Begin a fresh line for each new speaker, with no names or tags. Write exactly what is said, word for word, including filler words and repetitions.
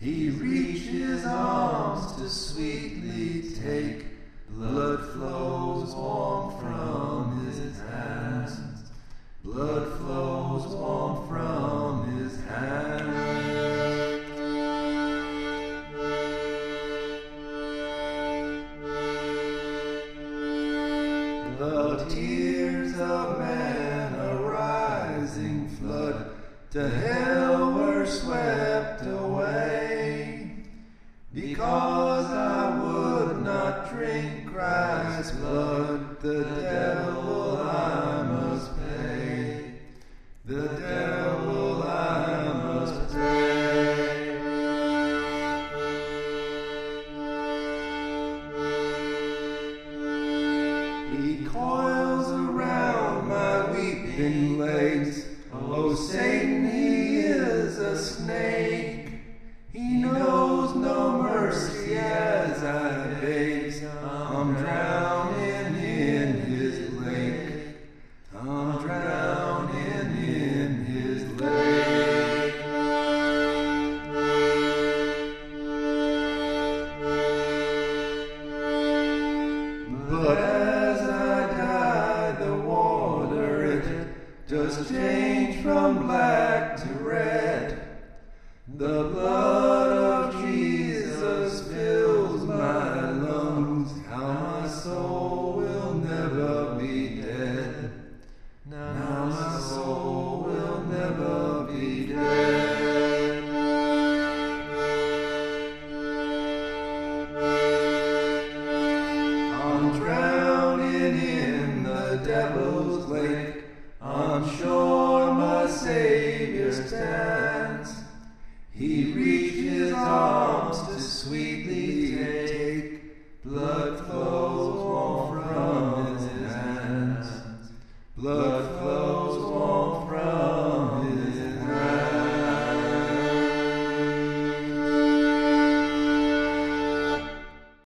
He reached his arms to sweetly take. Blood flows warm from his hands. Blood flows warm from his hands. The tears of man, a rising flood, to hell were swept away. Because I would not drink Christ's blood, the devil I must pay. The devil I must pay. He coils around my weeping legs. Oh, Satan, he is a snake. He knows no mercy as I base. I'm drowning in his lake. I'm drowning in his lake. But as I die, the water, it just changed from black to red. The blood of Jesus fills my lungs. How my soul will never be dead. Now my soul will never be dead. I'm drowning in the devil's lake. I'm sure my Savior stands. He reached his arms to sweetly take. Blood flows warm from his hands. Blood flows